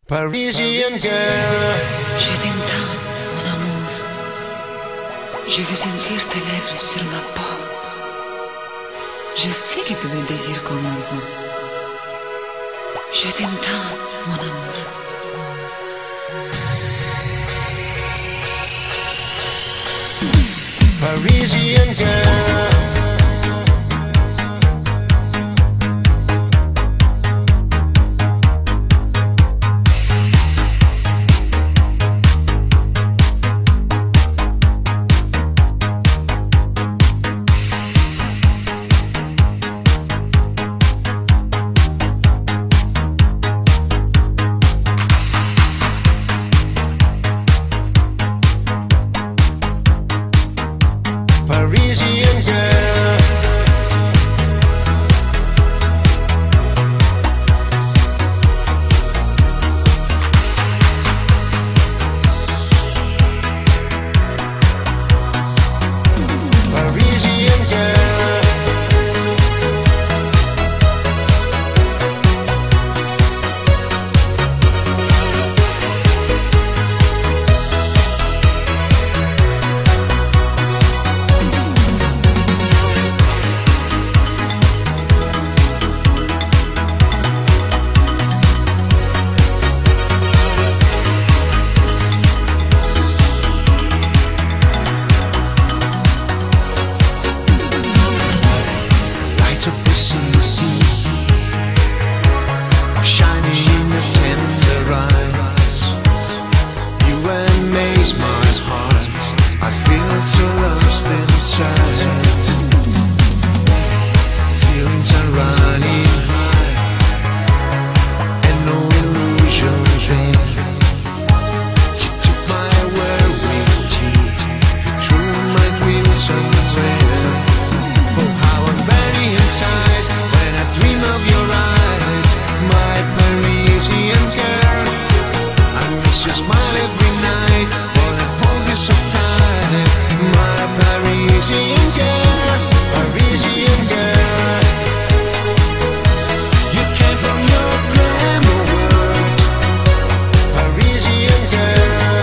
Parisian girl. Je t'aime tant, mon amour. Je veux sentir tes lèvres sur ma peau. Je sais que tu me désires comme un vent. Je t'aime tant, mon amour. Parisian girl. Parisian girl. Parisian girl. Lights of the city, shining in the tender eyes. You amaze my heart. I feel so lost inside. Feelings are running high, and no illusions there. You took my world with you. You threw my dreams somewhere. Oh, how I'm burning inside when I dream of your eyes, my Parisian girl. I miss your smile every night, wanna hold you so tight, my Parisian girl, Parisian girl. You came from your glamour world, Parisian girl.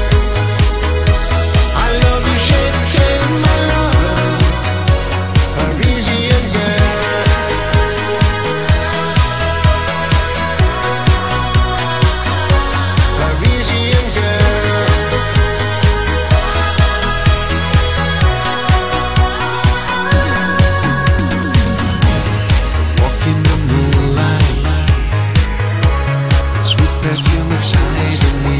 I love you, je t'aime, my love. Parisian girl. Parisian girl. Walk in the moonlight, sweet perfume inside of me.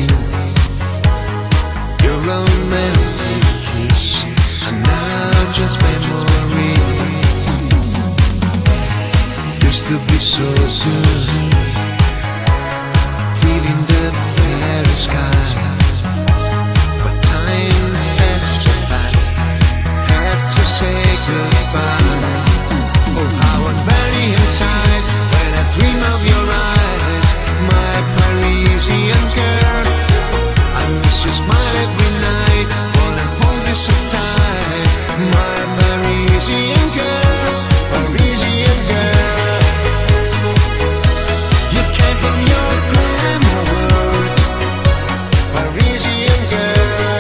Your romantic kiss, and now just memories. Used to be so good, feeling the very sky. But time has just passed, had to say goodbye. Oh, how I'm burning inside when I dream of your eyes, my Parisian girl. I miss your smile every night, wanna hold you so tight, my Parisian girl, Parisian girl. You came from your glamour world, Parisian girl.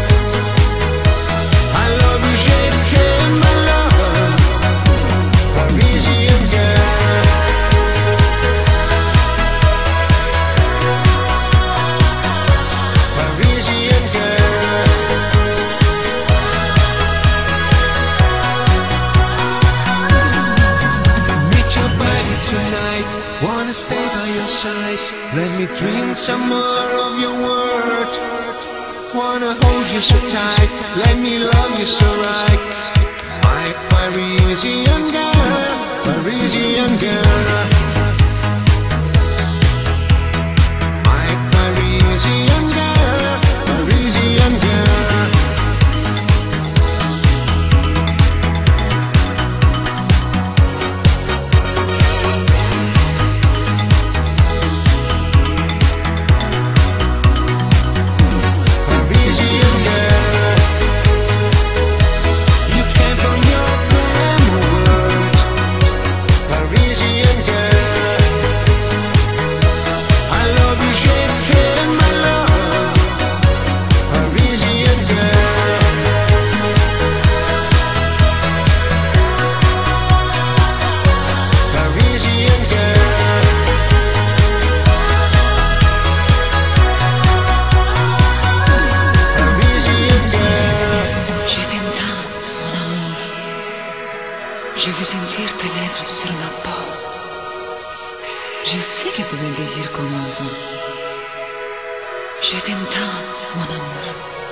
I love you, je t'aime, my love, Parisian girl. Parisian girl. Meet your body tonight, wanna stay by your side. Let me drink some more of your word. Wanna hold you so tight, let me love you so right. My Parisian girl, Parisian girl. My Parisian girl, Parisian girl. Parisian girl. You came from your glamour world, Parisian girl. Je veux sentir tes lèvres sur ma peau. Je sais que tu me désires comme un vent. Je t'aime tant, mon amour.